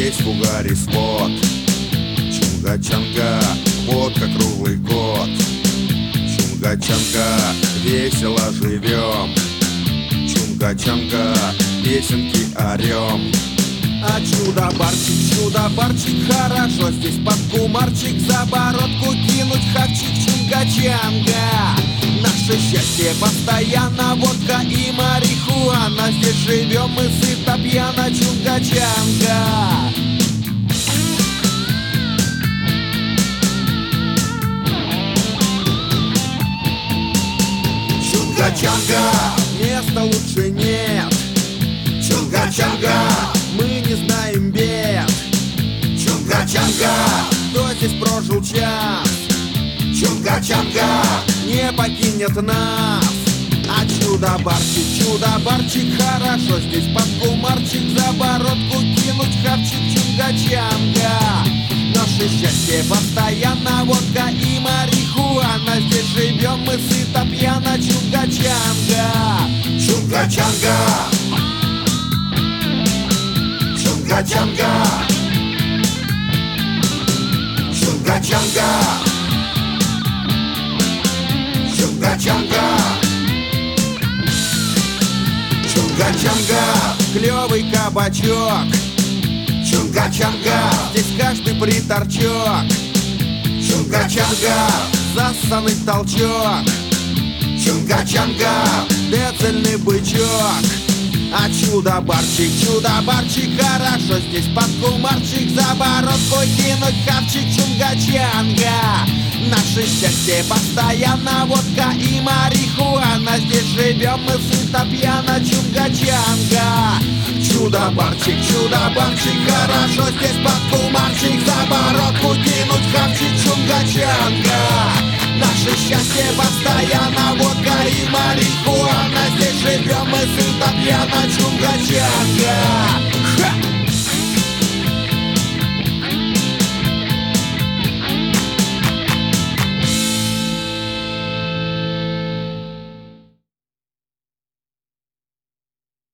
Здесь в угаре спот. Чунга-чанга, водка круглый год. Чунга-чанга, весело живем. Чунга-чанга, песенки орем. А чудо-барчик, хорошо здесь под кумарчик. За бородку кинуть хавчик, чунга-чанга. Наше счастье постоянно, водка и марихуана. Здесь живем мы сыто пьяно, чунга-чанга. Чунга-чанга, места лучше нет. Чунга-чанга, мы не знаем бед. Чунга-чанга, кто здесь прожил час? Чунга-чанга, не покинет нас. А чудо-барчик, хорошо здесь под кумарчик. За бородку кинуть хавчик, чунга-чанга. Наше счастье постоянно, водка и марихуана. Здесь живем мы сыто пьяно, чунга-чанга. Чунга-чанга, чунга-чанга, чунга-чанга, чунга-чанга, чунга-чанга, клевый кабачок. Чунга-чанга, здесь каждый приторчок. Чунга-чанга, зассанный толчок. Чунга-чанга, децельный бычок. А чудо-барчик, хорошо здесь под кумарчик. За бородку кинуть хавчик, чунга-чанга. Наше счастье постоянно, водка и марихуана. Здесь живем мы сыто пьяно, чунга-чанга. Чудо-барчик, хорошо здесь под кумарчик. За бородку кинуть хавчик, чунга-чанга. Наше счастье постоянно, водка и марихуана. Здесь живем мы сыто пьяно, чунга-чанга.